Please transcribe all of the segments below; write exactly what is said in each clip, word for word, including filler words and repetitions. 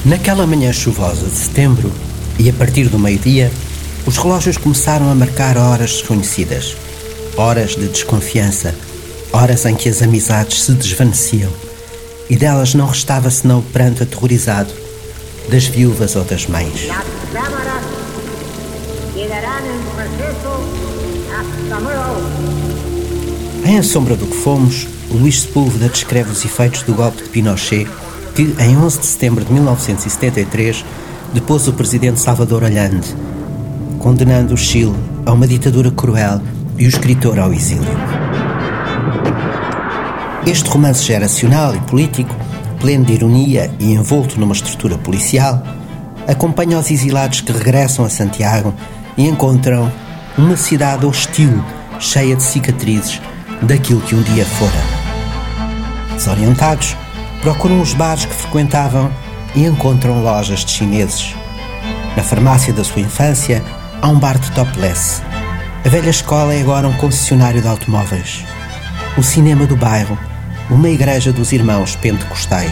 Naquela manhã chuvosa de setembro, e a partir do meio-dia, os relógios começaram a marcar horas desconhecidas, horas de desconfiança, horas em que as amizades se desvaneciam, e delas não restava senão o pranto aterrorizado das viúvas ou das mães. Em A Sombra do que Fomos, Luís Sepúlveda descreve os efeitos do golpe de Pinochet que, em onze de setembro de mil novecentos e setenta e três, depôs o presidente Salvador Allende, condenando o Chile a uma ditadura cruel e o escritor ao exílio. Este romance geracional e político, pleno de ironia e envolto numa estrutura policial, acompanha os exilados que regressam a Santiago e encontram uma cidade hostil, cheia de cicatrizes daquilo que um dia fora. Desorientados, procuram os bares que frequentavam e encontram lojas de chineses. Na farmácia da sua infância, há um bar de topless. A velha escola é agora um concessionário de automóveis. O cinema do bairro, uma igreja dos irmãos pentecostais.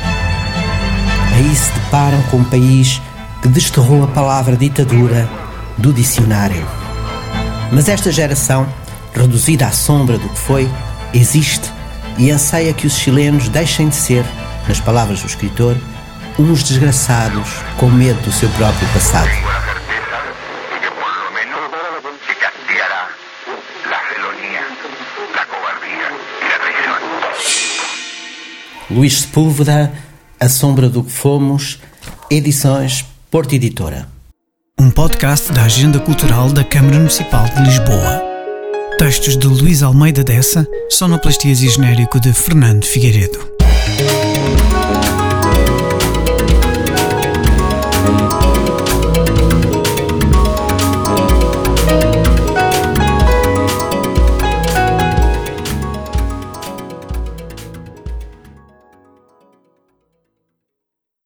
Aí se deparam com um país que desterrou a palavra ditadura do dicionário. Mas esta geração, reduzida à sombra do que foi, existe e anseia que os chilenos deixem de ser, nas palavras do escritor, uns desgraçados com medo do seu próprio passado. Luís Sepúlveda, A Sombra do que Fomos, Edições Porto Editora. Um podcast da Agenda Cultural da Câmara Municipal de Lisboa. Textos de Luís Almeida Dessa, sonoplastias e genérico de Fernando Figueiredo.